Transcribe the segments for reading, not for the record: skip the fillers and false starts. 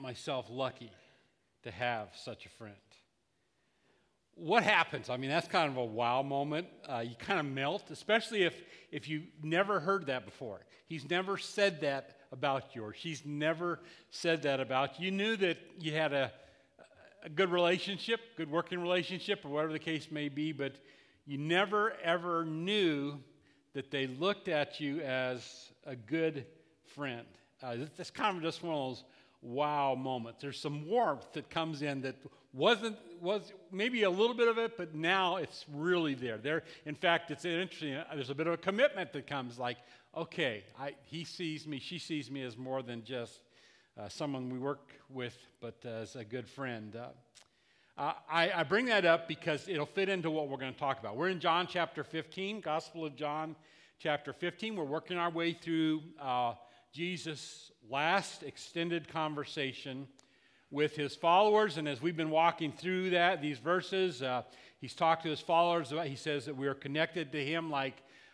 myself lucky to have such a friend. What happens? I mean, that's kind of a wow moment. You kind of melt, especially if you never heard that before. He's never said that about you, or she's never said that about you. You knew that you had a good relationship, good working relationship, or whatever the case may be, but you never ever knew that they looked at you as a good friend. That's kind of just one of those wow moments. There's some warmth that comes in that was maybe a little bit of it, but now it's really there. In fact, it's interesting. There's a bit of a commitment that comes, like, okay, he sees me, she sees me as more than just someone we work with, but as a good friend. I bring that up because it'll fit into what we're going to talk about. We're in John chapter 15, Gospel of John chapter 15. We're working our way through Jesus' last extended conversation with his followers, and as we've been walking through these verses, he's talked to his followers about. He says that we are connected to him like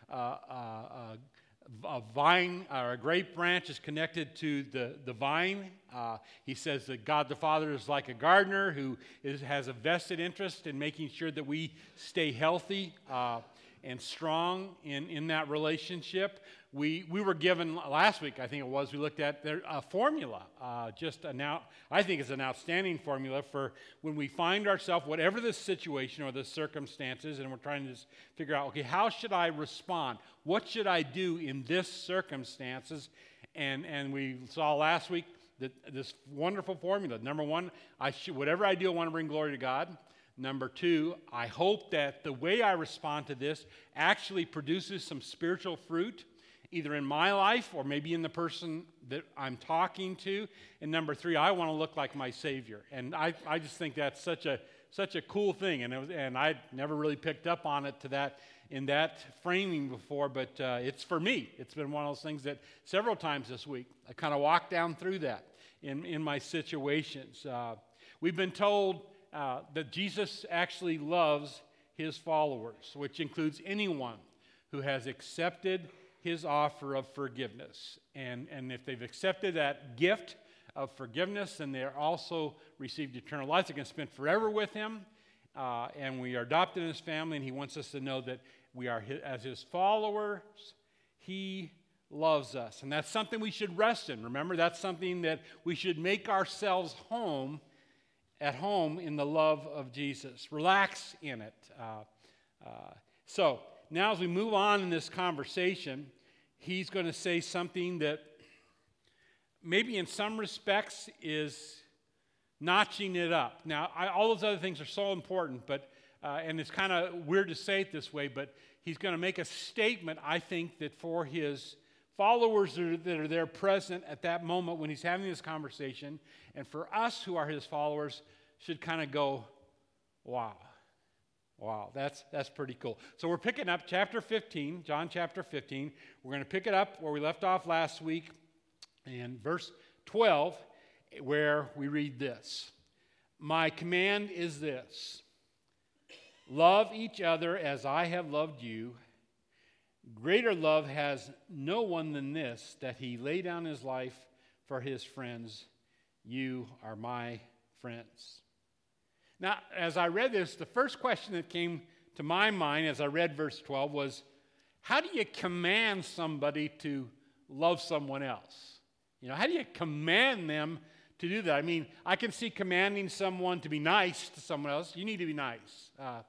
a vine or a grape branch is connected to the vine. He says that God the Father is like a gardener who has a vested interest in making sure that we stay healthy and strong in that relationship. We were given last week, I think it was, we looked at a formula. I think it's an outstanding formula for when we find ourselves, whatever the situation or the circumstances, and we're trying to just figure out, okay, how should I respond? What should I do in this circumstances? And we saw last week this wonderful formula. Number one, whatever I do, I want to bring glory to God. Number two, I hope that the way I respond to this actually produces some spiritual fruit, either in my life or maybe in the person that I'm talking to. And number three, I want to look like my Savior. And I just think that's such a cool thing. And I never really picked up on it in that framing before, but it's for me. It's been one of those things that several times this week I kind of walked down through that in my situations. We've been told that Jesus actually loves his followers, which includes anyone who has accepted his offer of forgiveness. And if they've accepted that gift of forgiveness, then they're also received eternal life. They can spend forever with him, and we are adopted in his family, and he wants us to know that we are as his followers. He loves us, and that's something we should rest in. Remember, that's something that we should make ourselves at home in the love of Jesus. Relax in it. So now as we move on in this conversation, he's going to say something that maybe in some respects is notching it up. Now, all those other things are so important, but and it's kind of weird to say it this way, but he's going to make a statement, I think, that for his followers that are there present at that moment when he's having this conversation, and for us who are his followers, should kind of go, wow, that's pretty cool. So we're picking up chapter 15, John chapter 15. We're going to pick it up where we left off last week in verse 12, where we read this. My command is this: love each other as I have loved you. Greater love has no one than this, that he lay down his life for his friends. You are my friends. Now, as I read this, the first question that came to my mind as I read verse 12 was, how do you command somebody to love someone else? How do you command them to do that? I mean, I can see commanding someone to be nice to someone else. You need to be nice,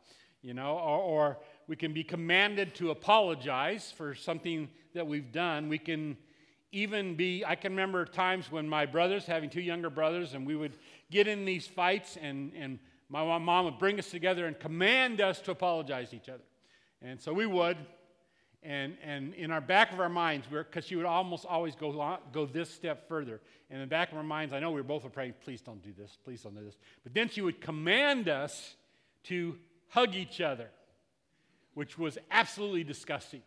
or we can be commanded to apologize for something that we've done. We can even I can remember times when my brothers, having two younger brothers, and we would get in these fights, and my mom would bring us together and command us to apologize to each other. And so we would, and in our back of our minds, because she would almost always go this step further. And in the back of our minds, I know we were both praying, please don't do this, please don't do this. But then she would command us to hug each other, which was absolutely disgusting.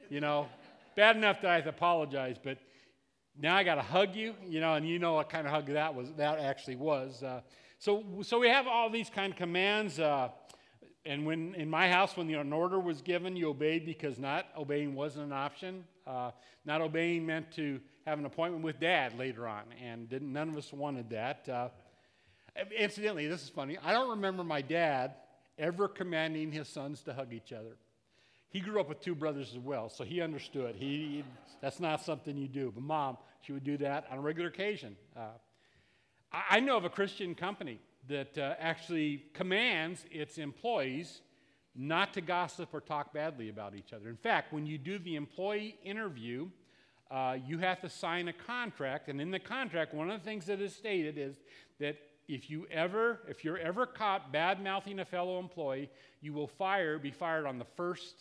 Bad enough that I had to apologize, but now I got to hug you, and you know what kind of hug that actually was. So we have all these kind of commands, and when in my house, when an order was given, you obeyed because not obeying wasn't an option. Not obeying meant to have an appointment with Dad later on, and none of us wanted that. Incidentally, this is funny. I don't remember my dad ever commanding his sons to hug each other. He grew up with two brothers as well, so he understood. That's not something you do. But Mom, she would do that on a regular occasion. I know of a Christian company that actually commands its employees not to gossip or talk badly about each other. In fact, when you do the employee interview, you have to sign a contract, and in the contract, one of the things that is stated is that if you're ever caught bad-mouthing a fellow employee, you will be fired on the first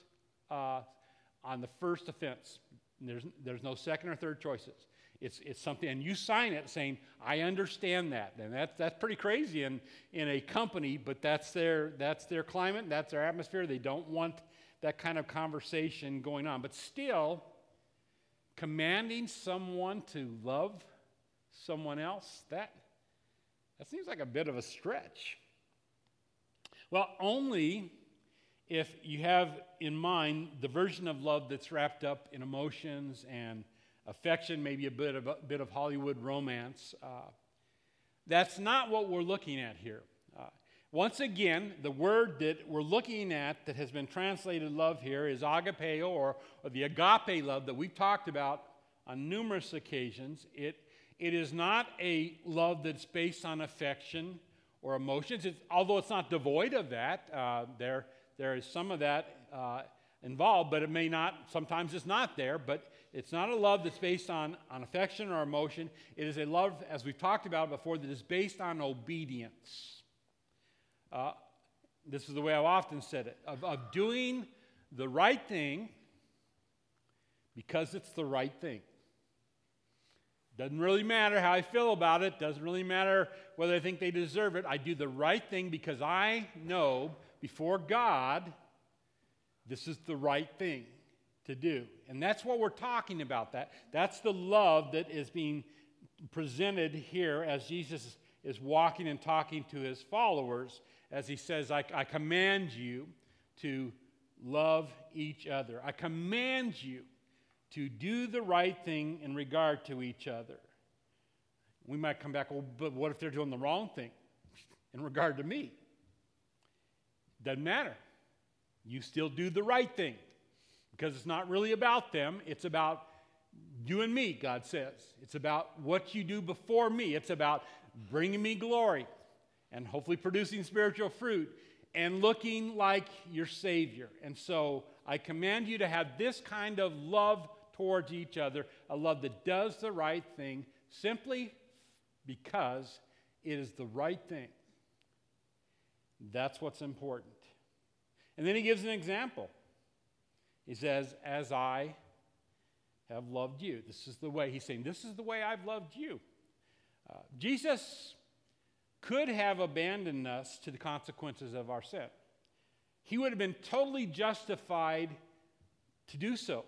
offense. There's no second or third choices. It's something, and you sign it saying, "I understand that," and that's pretty crazy in a company, but that's their climate, that's their atmosphere. They don't want that kind of conversation going on, but still, commanding someone to love someone else, that seems like a bit of a stretch. Well, only if you have in mind the version of love that's wrapped up in emotions and affection, maybe a bit of Hollywood romance. That's not what we're looking at here. Once again, the word that we're looking at that has been translated love here is agapeo, or the agape love that we've talked about on numerous occasions. It is not a love that's based on affection or emotions, although it's not devoid of that. There is some of that involved, but it may not, sometimes it's not there, but it's not a love that's based on affection or emotion. It is a love, as we've talked about before, that is based on obedience. This is the way I've often said it, of doing the right thing because it's the right thing. Doesn't really matter how I feel about it. Doesn't really matter whether I think they deserve it. I do the right thing because I know before God this is the right thing to do. And that's what we're talking about. That's the love that is being presented here as Jesus is walking and talking to his followers, as he says, I command you to love each other. I command you to do the right thing in regard to each other. We might come back, well, but what if they're doing the wrong thing in regard to me? Doesn't matter. You still do the right thing because it's not really about them. It's about you and me, God says. It's about what you do before me. It's about bringing me glory and hopefully producing spiritual fruit and looking like your Savior. And so I command you to have this kind of love towards each other, a love that does the right thing simply because it is the right thing. That's what's important. And then he gives an example. He says, as I have loved you. This is the way, he's saying, this is the way I've loved you. Jesus could have abandoned us to the consequences of our sin. He would have been totally justified to do so.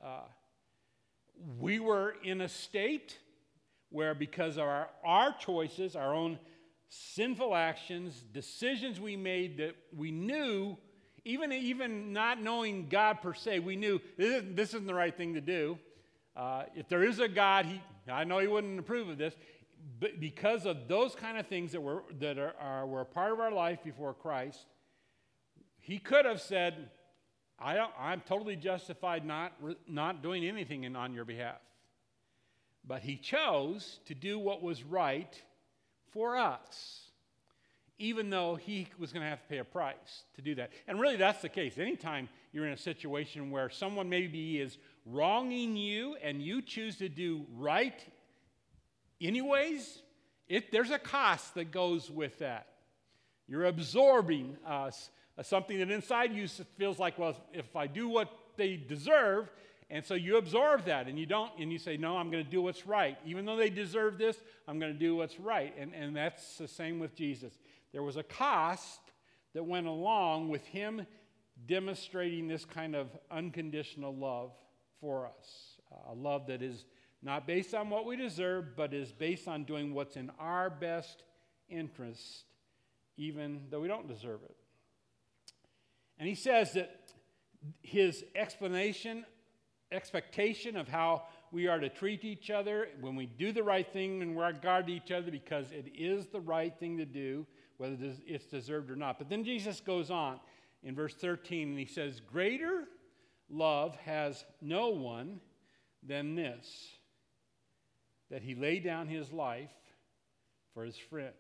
We were in a state where because of our choices, our own sinful actions, decisions we made that we knew, even not knowing God per se, we knew this isn't the right thing to do. If there is a God, I know he wouldn't approve of this, but because of those kind of things that were a part of our life before Christ, he could have said, I'm totally justified not doing anything on your behalf. But he chose to do what was right for us, even though he was going to have to pay a price to do that. And really, that's the case. Anytime you're in a situation where someone maybe is wronging you and you choose to do right anyways, there's a cost that goes with that. You're absorbing something that inside you feels like, well, if I do what they deserve, and so you absorb that, and you say, no, I'm going to do what's right. Even though they deserve this, I'm going to do what's right. And that's the same with Jesus. There was a cost that went along with him demonstrating this kind of unconditional love for us. A love that is not based on what we deserve, but is based on doing what's in our best interest, even though we don't deserve it. And he says that his expectation of how we are to treat each other when we do the right thing and we're on guard to each other because it is the right thing to do, whether it's deserved or not. But then Jesus goes on in verse 13 and he says, greater love has no one than this, that he laid down his life for his friends.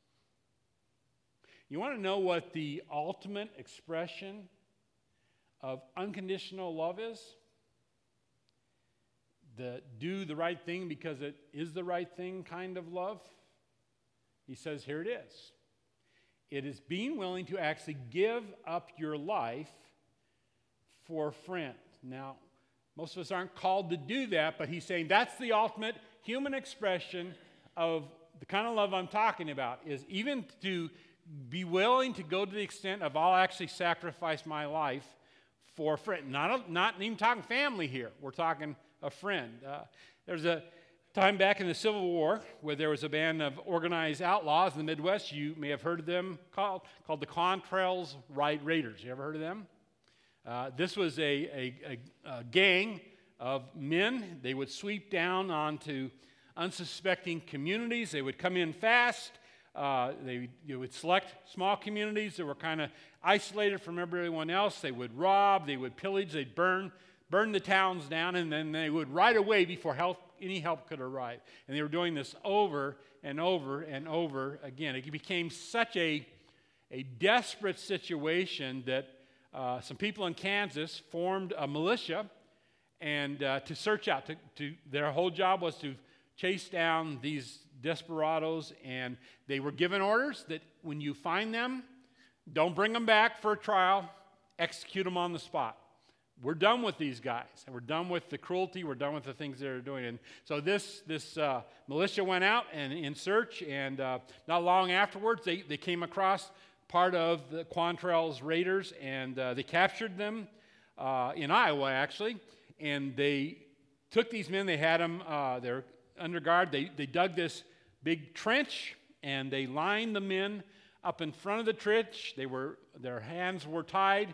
You want to know what the ultimate expression of unconditional love is? The do the right thing because it is the right thing kind of love? He says, here it is. It is being willing to actually give up your life for a friend. Now, most of us aren't called to do that, but he's saying that's the ultimate human expression of the kind of love I'm talking about, is even to be willing to go to the extent of I'll actually sacrifice my life for a friend. Not even talking family here. We're talking a friend. There's a time back in the Civil War where there was a band of organized outlaws in the Midwest. You may have heard of them, called the Contrails Raiders. You ever heard of them? This was a gang of men. They would sweep down onto unsuspecting communities. They would come in fast. They would select small communities that were kind of isolated from everyone else. They would rob, they would pillage, they'd burn the towns down, and then they would right away before any help could arrive. And they were doing this over and over and over again. It became such a desperate situation that some people in Kansas formed a militia and to search out. Their whole job was to chase down these desperados, and they were given orders that when you find them, don't bring them back for a trial, execute them on the spot. We're done with these guys, and we're done with the cruelty, we're done with the things they're doing. And so this militia went out and in search, and not long afterwards, they came across part of the Contrails Raiders, and they captured them in Iowa, actually, and they took these men, they had them, they're under guard, they dug this big trench, and they lined the men up in front of the trench. Their hands were tied,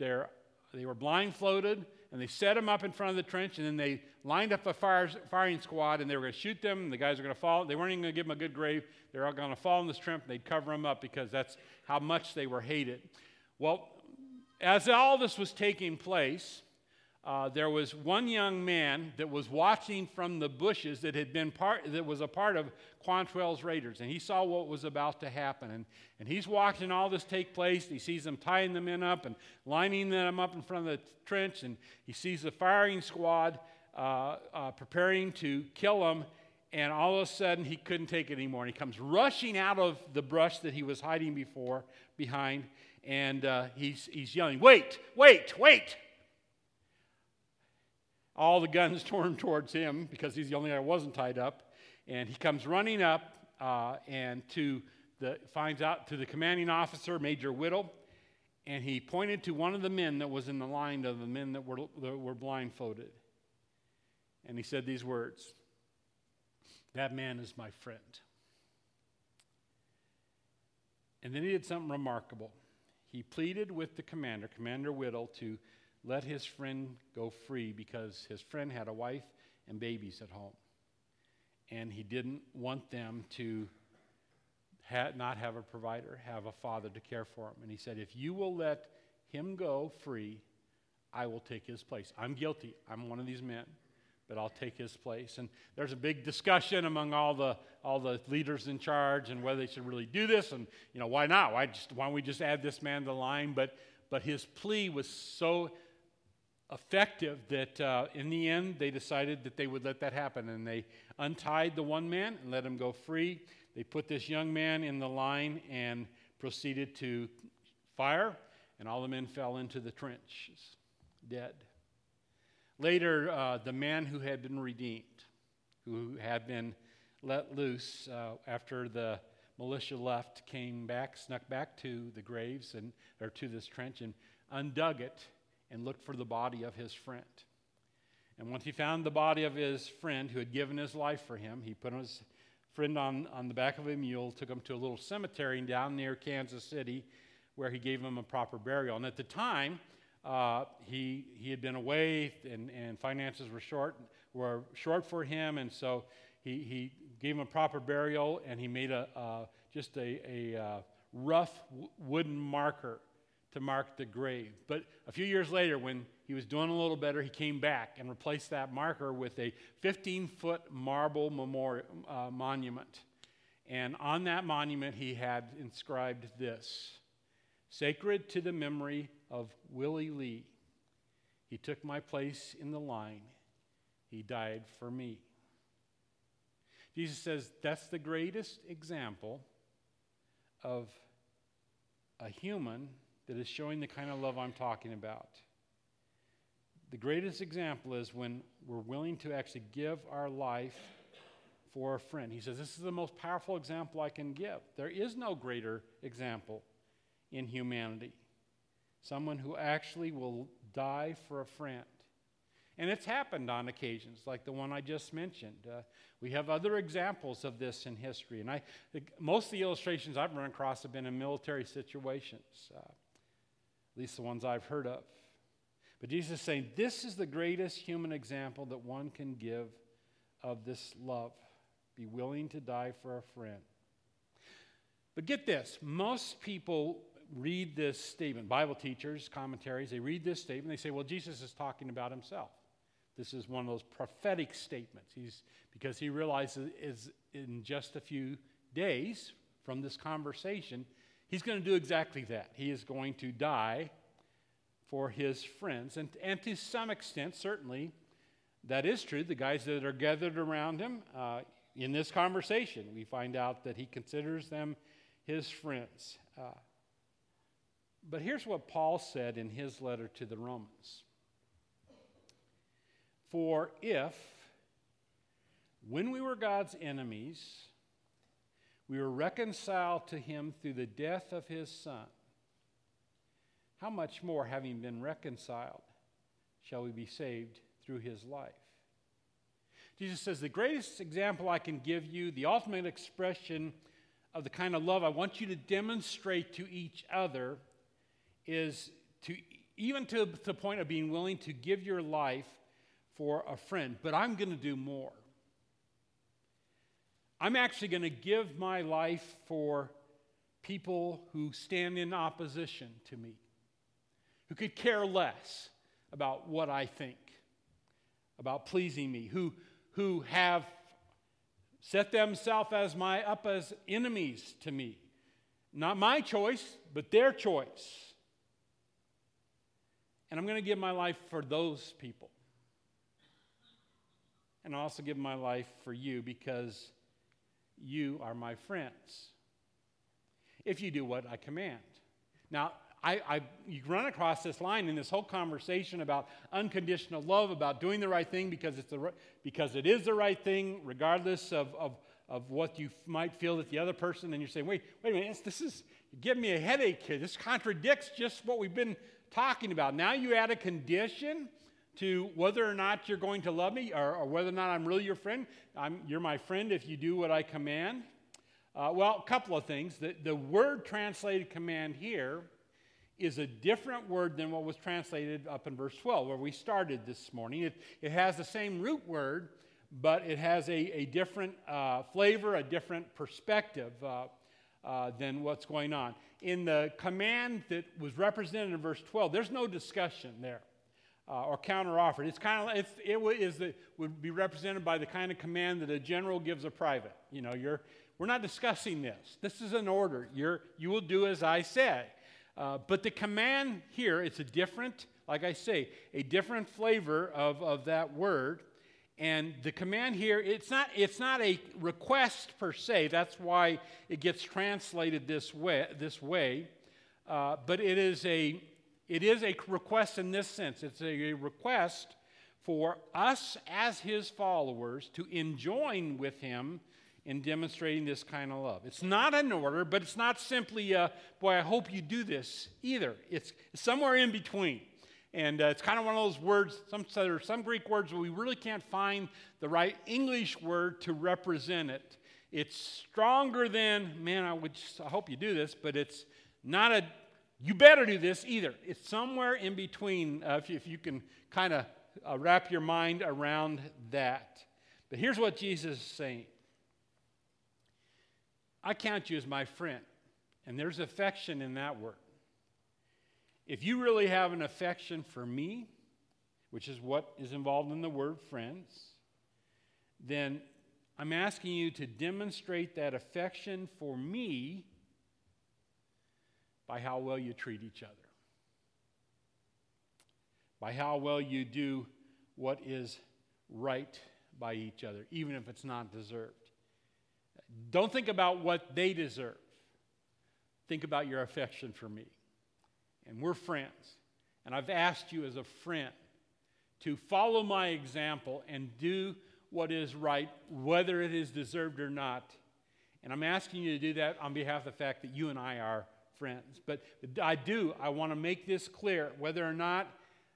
they were blindfolded, and they set them up in front of the trench, and then they lined up a firing squad, and they were going to shoot them, and the guys were going to fall. They weren't even going to give them a good grave. They were all going to fall in this trench, and they'd cover them up because that's how much they were hated. Well, as all this was taking place, there was one young man that was watching from the bushes that was a part of Contrails Raiders, and he saw what was about to happen. And he's watching all this take place. He sees them tying the men up and lining them up in front of the trench, and he sees the firing squad preparing to kill them. And all of a sudden, he couldn't take it anymore. And he comes rushing out of the brush that he was hiding behind, and he's yelling, "Wait, wait, wait!" All the guns turned towards him because he's the only guy who wasn't tied up. And he comes running up and finds out to the commanding officer, Major Whittle, and he pointed to one of the men that was in the line of the men that were blindfolded. And he said these words, "That man is my friend." And then he did something remarkable. He pleaded with the commander, Commander Whittle, to let his friend go free because his friend had a wife and babies at home. And he didn't want them to not have a provider, have a father to care for him. And he said, if you will let him go free, I will take his place. I'm guilty. I'm one of these men, but I'll take his place. And there's a big discussion among all the leaders in charge and whether they should really do this. And, why not? Why don't we just add this man to the line? But his plea was so effective that in the end they decided that they would let that happen, and they untied the one man and let him go free. They put this young man in the line and proceeded to fire, and all the men fell into the trenches, dead. Later, the man who had been redeemed, who had been let loose after the militia left, snuck back to the graves or to this trench and undug it and looked for the body of his friend. And once he found the body of his friend who had given his life for him, he put his friend on the back of a mule, took him to a little cemetery down near Kansas City where he gave him a proper burial. And at the time, he had been away and finances were short, were short for him, and so he gave him a proper burial, and he made just a rough wooden marker to mark the grave. But a few years later, when he was doing a little better, he came back and replaced that marker with a 15-foot marble monument. And on that monument, he had inscribed this: "Sacred to the memory of Willie Lee. He took my place in the line. He died for me." Jesus says that's the greatest example of a human that is showing the kind of love I'm talking about. The greatest example is when we're willing to actually give our life for a friend. He says, this is the most powerful example I can give. There is no greater example in humanity. Someone who actually will die for a friend. And it's happened on occasions, like the one I just mentioned. We have other examples of this in history. And most of the illustrations I've run across have been in military situations, at least the ones I've heard of. But Jesus is saying, this is the greatest human example that one can give of this love. Be willing to die for a friend. But get this, most people read this statement, Bible teachers, commentaries, they read this statement, they say, well, Jesus is talking about himself. This is one of those prophetic statements. Because he realizes in just a few days from this conversation, he's going to do exactly that. He is going to die for his friends. And to some extent, certainly, that is true. The guys that are gathered around him, in this conversation, we find out that he considers them his friends. But here's what Paul said in his letter to the Romans. For if, when we were God's enemies, we were reconciled to him through the death of his Son, how much more, having been reconciled, shall we be saved through his life? Jesus says, the greatest example I can give you, the ultimate expression of the kind of love I want you to demonstrate to each other, is even to the point of being willing to give your life for a friend. But I'm going to do more. I'm actually going to give my life for people who stand in opposition to me, who could care less about what I think, about pleasing me, who have set themselves up as enemies to me. Not my choice, but their choice. And I'm going to give my life for those people. And I'll also give my life for you because you are my friends. If you do what I command. Now, you run across this line in this whole conversation about unconditional love, about doing the right thing because it is the right thing, regardless of what you might feel that the other person, and you're saying, wait a minute, this is giving me a headache here. This contradicts just what we've been talking about. Now you add a condition to whether or not you're going to love me, or whether or not I'm really your friend. You're my friend if you do what I command. Well, a couple of things. The word translated command here is a different word than what was translated up in verse 12, where we started this morning. It has the same root word, but it has a different flavor, a different perspective than what's going on. In the command that was represented in verse 12, there's no discussion there or counteroffered. It's kind of it would be represented by the kind of command that a general gives a private. We're not discussing this. This is an order. You will do as I say. But the command here, it's a different, like I say, a different flavor of that word. And the command here, it's not a request per se. That's why it gets translated this way. But it is a request in this sense. It's a request for us as his followers to enjoin with him in demonstrating this kind of love. It's not an order, but it's not simply, boy, I hope you do this either. It's somewhere in between. And it's kind of one of those words, some Greek words where we really can't find the right English word to represent it. It's stronger than, man, I hope you do this, but it's not you better do this either. It's somewhere in between, if you can kind of wrap your mind around that. But here's what Jesus is saying. I count you as my friend. And there's affection in that word. If you really have an affection for me, which is what is involved in the word friends, then I'm asking you to demonstrate that affection for me by how well you treat each other, by how well you do what is right by each other, even if it's not deserved. Don't think about what they deserve. Think about your affection for me. And we're friends. And I've asked you as a friend to follow my example and do what is right, whether it is deserved or not. And I'm asking you to do that on behalf of the fact that you and I are friends. But I want to make this clear, whether or not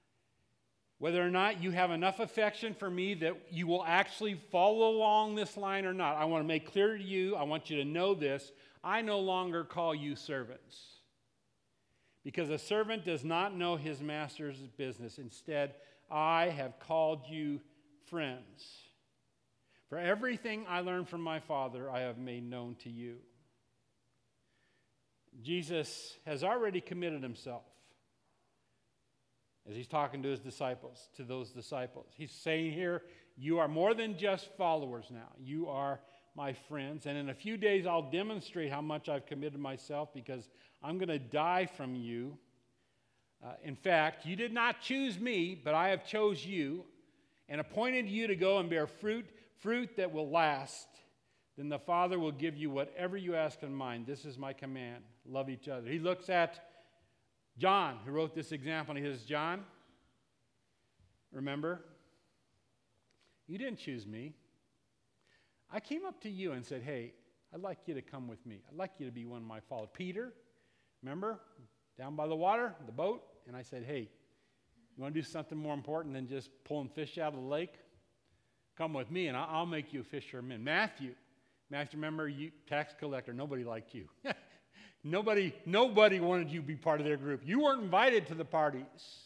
you have enough affection for me that you will actually follow along this line or not. I want to make clear to you, I want you to know this, I no longer call you servants. Because a servant does not know his master's business. Instead, I have called you friends. For everything I learned from my Father, I have made known to you. Jesus has already committed himself as he's talking to his disciples, to those disciples. He's saying here, you are more than just followers now. You are my friends. And in a few days, I'll demonstrate how much I've committed myself because I'm going to die from you. In fact, you did not choose me, but I have chose you and appointed you to go and bear fruit that will last. Then the Father will give you whatever you ask in mine. This is my command. Love each other. He looks at John, who wrote this example, and he says, John, remember, you didn't choose me. I came up to you and said, hey, I'd like you to come with me. I'd like you to be one of my followers. Peter, remember, down by the water, the boat, and I said, hey, you want to do something more important than just pulling fish out of the lake? Come with me, and I'll make you a fisherman. Matthew, remember, you tax collector, nobody liked you. Nobody wanted you to be part of their group. You weren't invited to the parties.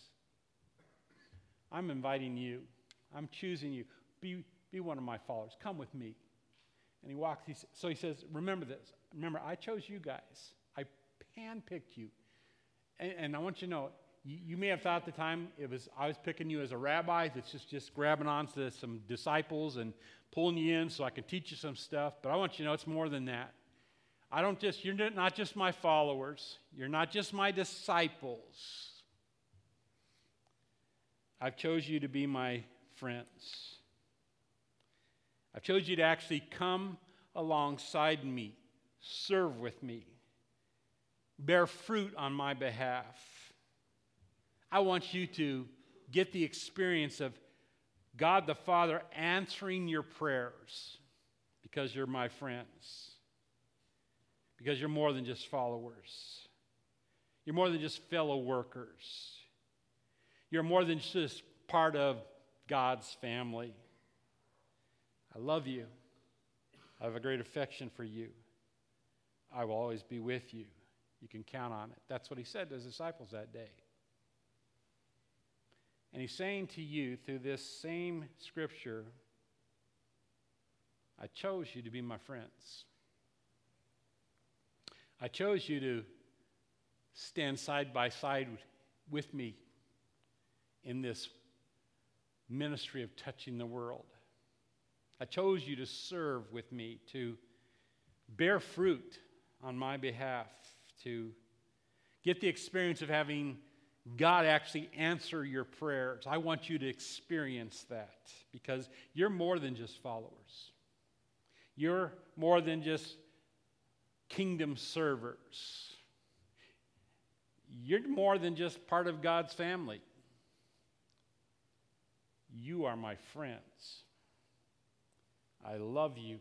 I'm inviting you. I'm choosing you. Be one of my followers. Come with me. And he walks. So he says, remember this. Remember, I chose you guys. I handpicked you. And I want you to know, you may have thought at the time I was picking you as a rabbi that's just grabbing onto some disciples and pulling you in so I can teach you some stuff. But I want you to know it's more than that. You're not just my followers. You're not just my disciples. I've chose you to be my friends. I've chose you to actually come alongside me, serve with me, bear fruit on my behalf. I want you to get the experience of God the Father answering your prayers because you're my friends. Because you're more than just followers. You're more than just fellow workers. You're more than just part of God's family. I love you. I have a great affection for you. I will always be with you. You can count on it. That's what he said to his disciples that day. And he's saying to you through this same scripture, I chose you to be my friends. I chose you to stand side by side with me in this ministry of touching the world. I chose you to serve with me, to bear fruit on my behalf, to get the experience of having God actually answer your prayers. I want you to experience that because you're more than just followers. You're more than just kingdom servers. You're more than just part of God's family. You are my friends. I love you.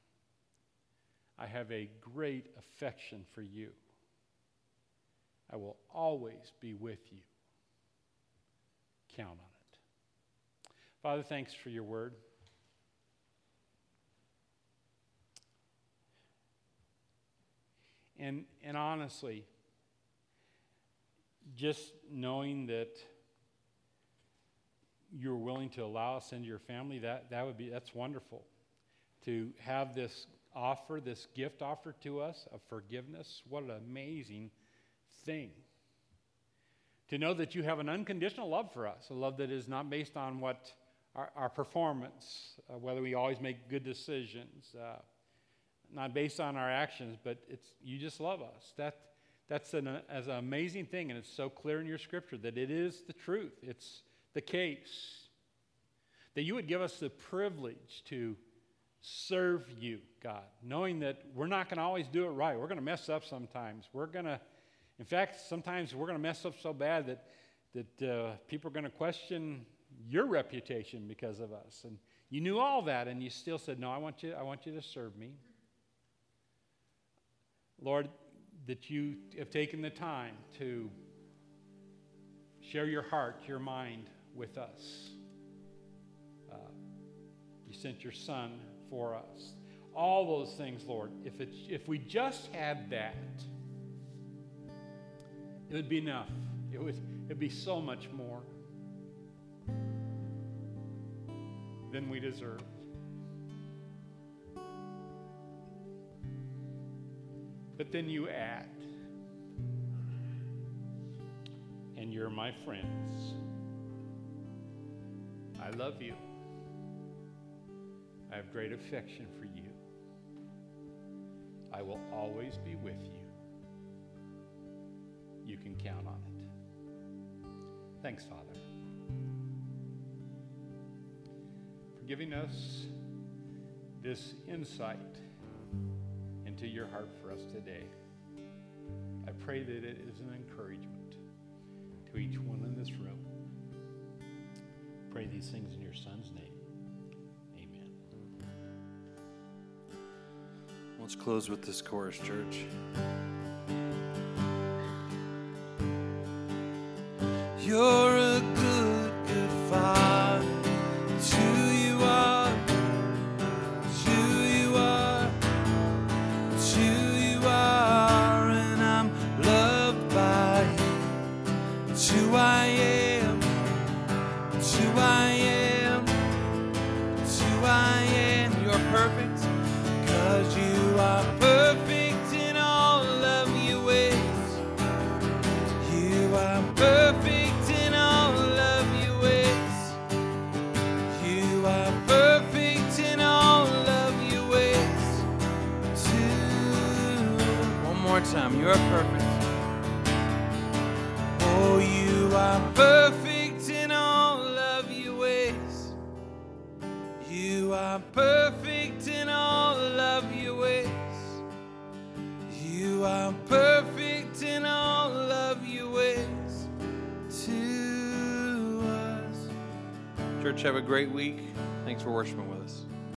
I have a great affection for you. I will always be with you. Count on it. Father, thanks for your word. And honestly, just knowing that you're willing to allow us into your family, that's wonderful. To have this offer, this gift offered to us of forgiveness, what an amazing thing. To know that you have an unconditional love for us, a love that is not based on what our performance, whether we always make good decisions, not based on our actions, but you just love us. That's an amazing thing, and it's so clear in your scripture that it is the truth. It's the case. That you would give us the privilege to serve you, God, knowing that we're not going to always do it right. We're going to mess up sometimes. In fact, sometimes we're going to mess up so bad that people are going to question your reputation because of us. And you knew all that, and you still said, no, I want you to serve me. Lord, that you have taken the time to share your heart, your mind with us. You sent your Son for us. All those things, Lord, if we just had that, it would be enough. It'd be so much more than we deserve. But then you add, and you're my friends. I love you. I have great affection for you. I will always be with you. You can count on it. Thanks, Father, for giving us this insight into your heart for us today. I pray that it is an encouragement to each one in this room. Pray these things in your Son's name. Amen. Let's close with this chorus, church. You're a good, good Father. It's who you are. It's who you are. It's who you are. And I'm loved by you. It's who I am. It's who I am. It's who I am. You're perfect. 'Cause you are perfect in all of your ways. You are perfect. Time. You are perfect. Oh, you are perfect in all of your ways. You are perfect in all of your ways. You are perfect in all of your ways to us. Church, have a great week. Thanks for worshiping with us.